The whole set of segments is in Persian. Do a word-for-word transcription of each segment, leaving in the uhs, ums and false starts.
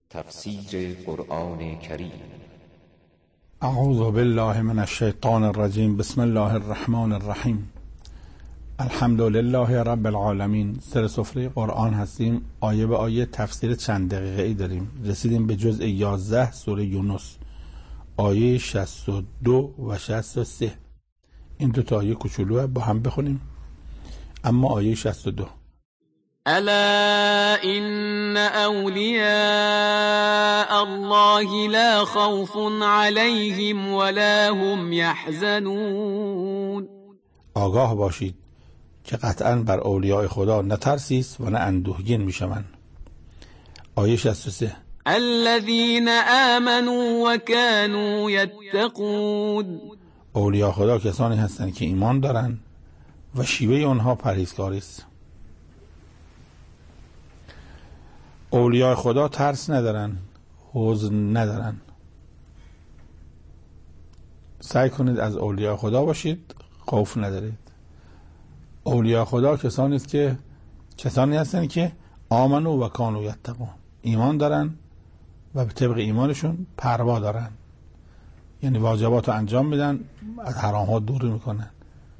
تفسیر قرآن کریم. اعوذ بالله من الشیطان الرجیم. بسم الله الرحمن الرحیم. الحمد لله رب العالمین. سر سفره قرآن هستیم، آیه به آیه تفسیر چند دقیقه ای داریم. رسیدیم به جزء یازده سوره یونس، آیه شصت و دو و شصت و سه. این دو تا آیه کوچولو با هم بخونیم. اما آیه شصت و دو: الا ان اولیاء الله لا خوف علیهم ولا هم یحزنون. آگاه باشید که قطعا بر اولیاء خدا نه ترسی است و نه اندوهگین میشوند. آیه شصت و سه: الذين آمنوا وكانوا يتقون. اولیاء خدا کسانی هستند که ایمان دارند و شیوه آنها پرهیزکاری است. اولیاء خدا ترس ندارن، حزن ندارن. سعی کنید از اولیاء خدا باشید، خوف ندارید. اولیاء خدا کسانی است که کسانی هستند که آمنو و کانوا یتقون، ایمان دارن و به طبق ایمانشون پروا دارن، یعنی واجبات رو انجام میدن، از حرام ها دور میکنن.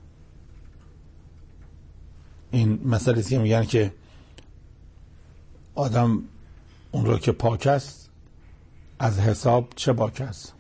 این مسئله است که میگن که آدم اون رو که پاک است از حساب چه باک است.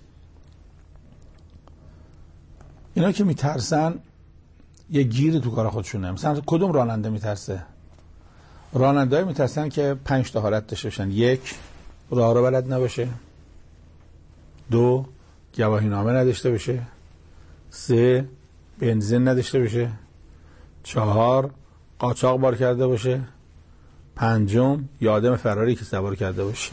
اینا که میترسن یه گیری تو کار خودشونه. مثلا کدوم راننده میترسه؟ راننده های میترسن که پنج تا حالت داشته باشن: یک، راه رو بلد نباشه; دو، گواهی نامه نداشته باشه; سه، بنزین نداشته باشه; چهار، قاچاق بار کرده باشه; پنجم، یه آدم فراری که سوار کرده باشه.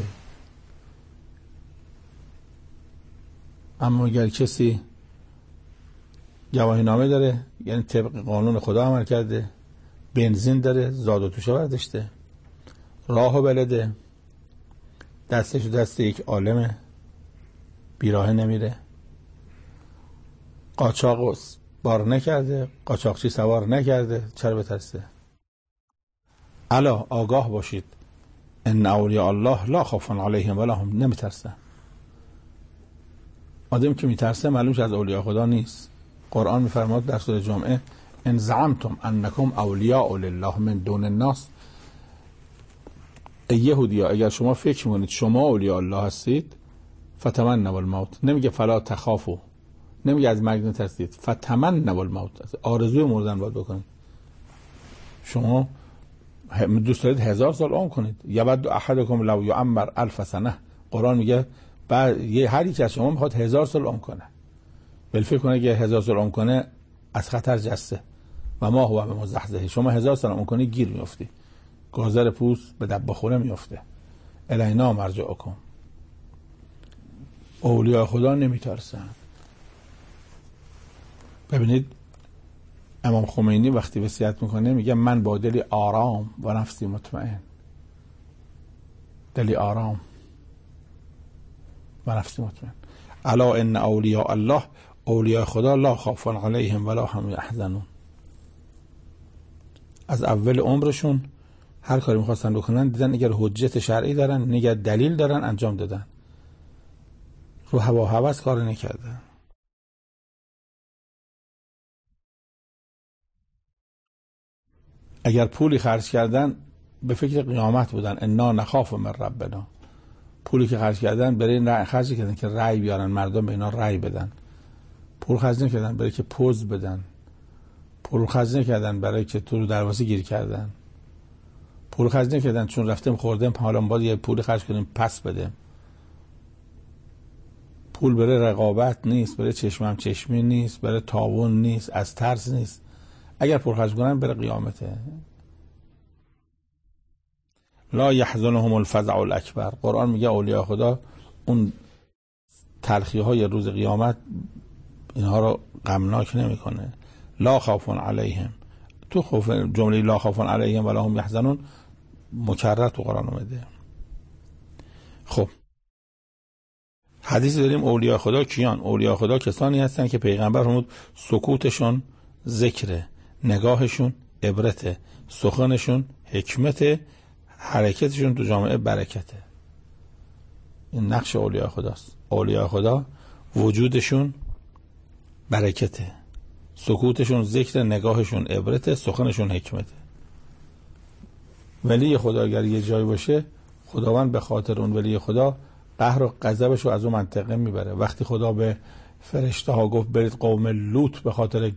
اما اگر کسی گواهی نامه داره، یعنی طبق قانون خدا عمل کرده، بنزین داره، زاد و توشه برداشته، راه و بلده، دستش دست یک عالمه، بیراه نمیره، قاچاق بار نکرده، قاچاقچی سوار نکرده، چرا بترسه؟ الا آگاه باشید ان اولیاء الله لا خوف علیهم ولا هم، نمیترسن. آدم که میترسه معلومش از اولیاء خدا نیست. قرآن میفرماد در سوره جمعه: ان زعمتم انکم اولیاء لله من دون الناس. ای یهودیا، اگر شما فکر میکنید شما اولیاء الله هستید، فتمنوا الموت. نمیگه فلا تخافوا، نمیگه از مرگ نترسید، فتمنوا الموت، آرزوی مردن باید بکنید. شما دوست دارید هزار سال عمر کنید. یود احدکم لو یعمر الف سنه. قرآن میگه بعد یه هر یک از شما میخواد هزار سال عمر کنه، ولی فکر کنه که هزار سال عمر کنه از خطر جسته و ما هو بمزحزحه. شما هزار سال عمر کنی گیر میافتی، گازر پوست به دب بخوره میافته. الینا مرجعکم. اولیاء خدا نمیترسن. ببینید امام خمینی وقتی وصیت میکنه میگه من با دلی آرام و نفسی مطمئن. دلی آرام و نفسی مطمئن. الا ان اولیاء الله، اولیاء خدا لا خوف علیهم ولا هم یحزنون. از اول عمرشون هر کاری میخواستن بکنن دیدن اگر حجت شرعی دارن، اگر دلیل دارن، انجام دادن. رو هوا هوس کار نکردن. اگر پولی خرج کردن به فکر قیامت بودن. انا نخاف من ربنا. پولی که خرج کردن برای خرج کردن که رأی بیارن، مردم به اینا رأی بدن. پول خرج نکردن برای که پوز بدن. پول خرج نکردن برای که تو رو دروازه گیر کردن. پول خرج نکردن چون رفتیم خوردیم حالا باید یه پول خرج کنیم پس بده. پول برای رقابت نیست، برای چشمم چشمی نیست، برای تاون نیست، از ترس نیست. اگر پول خرج کنن برای قیامته. لا یحزنهم الفزع الاکبر. قرآن میگه اولیاء خدا اون تلخی های روز قیامت اینها رو غمناک نمیکنه. لا خوف علیهم. تو خوف جمله لا خوف علیهم ولا هم یحزنون مکرر تو قرآن اومده. خب حدیث داریم اولیاء خدا کیان؟ اولیاء خدا کسانی هستن که پیغمبر فرمود سکوتشون ذکره، نگاهشون عبرته، سخنشون حکمته، حرکتشون تو جامعه برکته. این نقش اولیاء خداست. اولیاء خدا وجودشون برکته، سکوتشون ذکر، نگاهشون عبرته، سخنشون حکمته. ولی خدا اگر یه جای باشه، خداوند به خاطر اون ولی خدا قهر و غضبش رو از اون منطقه میبره. وقتی خدا به فرشته ها گفت برید قوم لوط به خاطر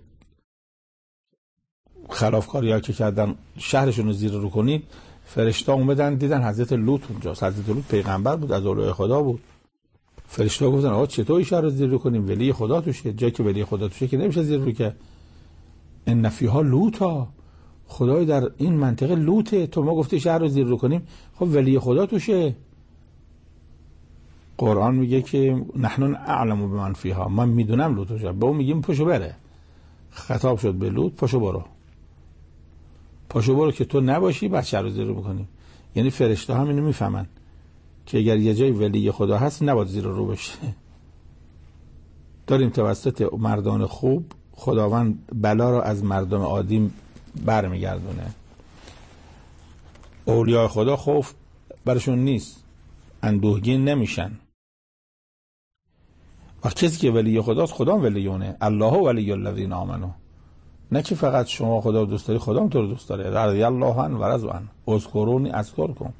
خلافکاری ها که کردن شهرشون رو زیر رو کنید، فرشته ها اومدن دیدن حضرت لوط اونجاست. حضرت لوط پیغمبر بود، از اولای خدا بود. فرشته ها گفتن آقا چطور این شهر رو زیر رو کنیم؟ ولی خدا توشه. جایی که ولی خدا توشه که نمیشه زیر رو که. ان فیها لوطا، خدای در این منطقه لوطه، تو ما گفتی شهر رو زیر رو کنیم، خب ولی خدا توشه. قرآن میگه که نحن اعلم بمن فیها، من میدونم لوط توشه. به اون میگیم پاشو بره. خطاب شد به لوط، پاشو برو، پاشو برو که تو نباشی بعد شهر رو زیر رو بکنیم. یعنی فرشته ها اینو میفهمن که اگر یه جای ولی خدا هست نباید زیر رو بشه. داریم توسط مردان خوب خداوند بلا رو از مردم عادی برمیگردونه. اولیاء خدا خوف برشون نیست، اندوهگین نمیشن. و کسی که ولی خداست، خدا ولیونه. الله ولی الذین آمنوا. نه که فقط شما خدا رو دوست داری، خدا هم تو رو دوست داره. رضی الله عنه و رضوا عنه. اذکرونی اذکرکم.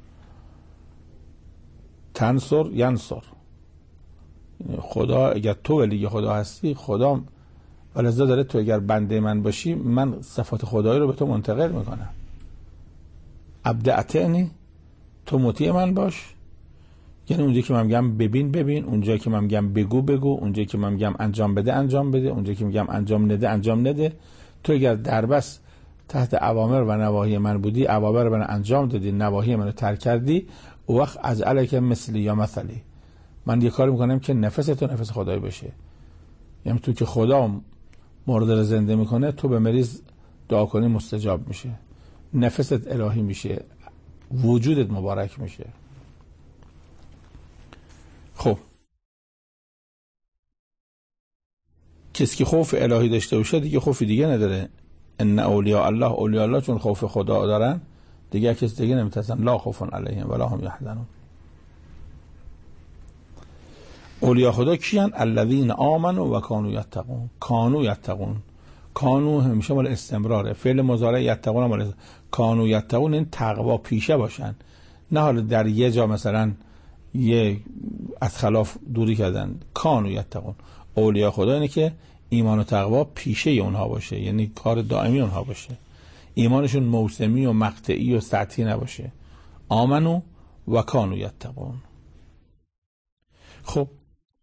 تنصر ینصر. خدا اگر تو ولی خدا هستی، خدا ولذا داره تو اگر بنده من باشی، من صفات خدایی رو به تو منتقل میکنم. عبد اطعنی، تو مطیع من باش. یعنی اونجایی که من میگم ببین ببین، اونجایی که من میگم بگو بگو، اونجایی که من میگم انجام بده انجام بده، اونجایی که میگم انجام نده انجام نده. تو اگر دربست تحت اوامر و نواهی من بودی، اوامر من انجام دادی، نواهی منو ترک کردی، او وقت از علیک مثلی یا مثلی، من یه کاری میکنم که نفس تو نفس خدایی بشه. یعنی تو که خدا مرده رو زنده میکنه، تو به مریض دعا کنی مستجاب میشه، نفست الهی میشه، وجودت مبارک میشه. خب کسی که خوف الهی داشته باشه دیگه خوفی دیگه نداره. ان اولیاء الله، اولیاء الله چون خوف خدا دارن دیگه کسی دیگه نمیترسن. لا خوف علیهم ولا هم یحزنون. اولیاء خدا کیان؟ الذین آمنوا و کانوا یتقون. کانوا یتقون، کانوا همیشه مال استمراره. فعل مضارع یتقون مال کانوا یتقون، این تقوا پیشه باشن، نه حالا در یه جا مثلا یه از خلاف دوری کردن. کانوا یتقون. اولیاء خدا اینه که ایمان و تقوا پیشه اونها باشه، یعنی کار دائمی اونها باشه، ایمانشون موسمی و مقطعی و سطحی نباشه. آمنو و کانوا یتقون. خب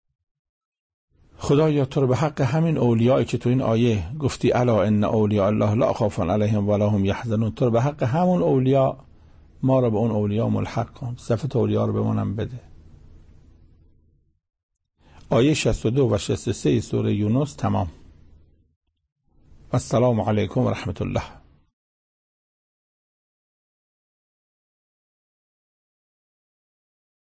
خدایا تو رو به حق همین اولیایی که تو این آیه گفتی الا ان اولیاء الله لا خوف علیهم ولا هم یحزنون، تو رو به حق همون اولیا ما رو به اون اولیا ملحق کن، صفت اولیا رو به منم بده. آیه شصت و دو و شصت و سه سوره یونس تمام. و السلام علیکم و رحمت الله.